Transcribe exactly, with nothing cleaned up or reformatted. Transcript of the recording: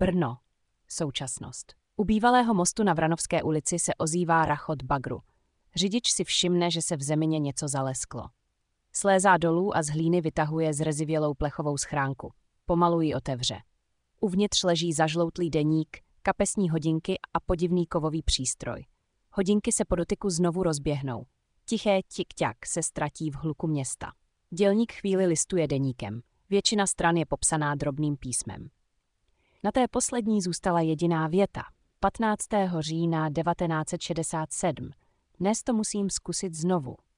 Brno. Současnost. U bývalého mostu na Vranovské ulici se ozývá rachot bagru. Řidič si všimne, že se v zemině něco zalesklo. Slézá dolů a z hlíny vytahuje zrezivělou plechovou schránku. Pomalu ji otevře. Uvnitř leží zažloutlý deník, kapesní hodinky a podivný kovový přístroj. Hodinky se po dotyku znovu rozběhnou. Tiché tik-ťak se ztratí v hluku města. Dělník chvíli listuje deníkem. Většina stran je popsaná drobným písmem. Na té poslední zůstala jediná věta. patnáctého října devatenáct set šedesát sedm. Dnes to musím zkusit znovu.